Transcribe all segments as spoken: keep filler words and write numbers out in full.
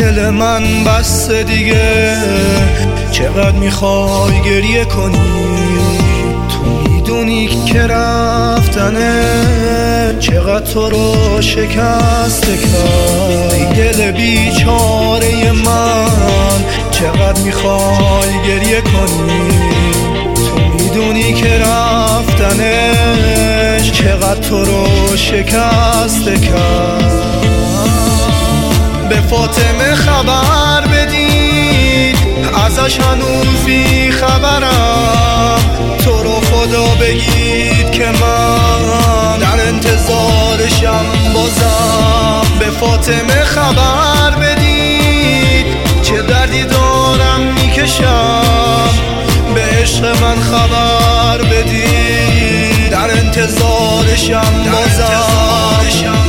دل من بسته دیگه، چقدر میخوای گریه کنی؟ تو میدونی که رفتنه چقدر تو رو شکسته کرد. ای دل بیچاره من چقدر میخوای گریه کنی؟ تو میدونی که رفتنش چقدر تو رو شکسته کرد. به فاطمه خبر بدید ازش هنوز بی خبرم، تو رو خدا بگید که من در انتظارشم بازم. به فاطمه خبر بدید چه دردی دارم میکشم، به عشق من خبر بدید در انتظارشم بازم.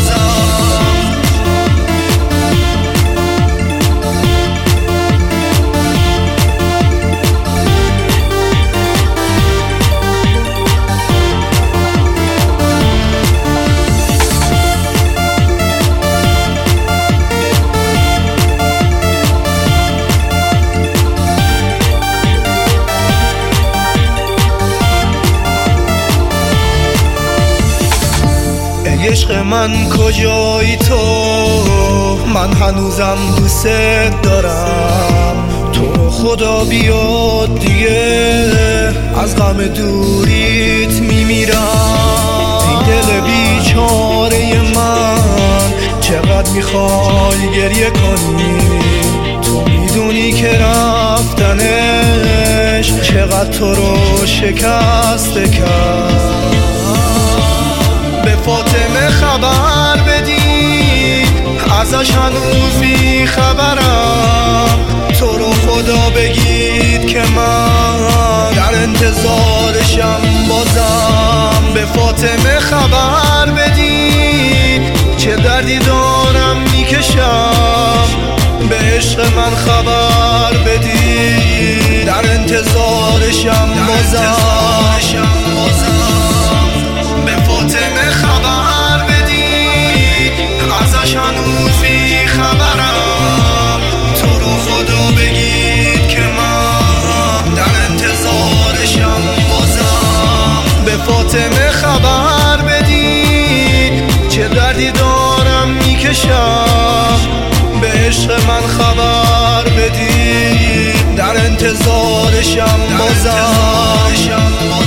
عشق من کجایی تو؟ من هنوزم دوست دارم. تو خدا بیاد دیگه از غم دوریت میمیرم. ای دل بیچاره من چقدر میخوای گریه کنی؟ تو میدونی که رفتنش چقدر تو رو شکسته کرد. به فاطمه خبر بدید ازش هنوز بی خبرم، تو رو خدا بگید که من در انتظارشم بازم. به فاطمه خبر بدید چه دردی دارم میکشم، به عشق من خبر بدید در انتظارشم بازم. به فاطمه خبر بدید ازش هنوز بی خبرم، تو رو خدا بگید که من در انتظارشم بازم. به فاطمه خبر بدید چه دردی دارم میکشم، به عشق من خبر بدید در انتظارشم بازم.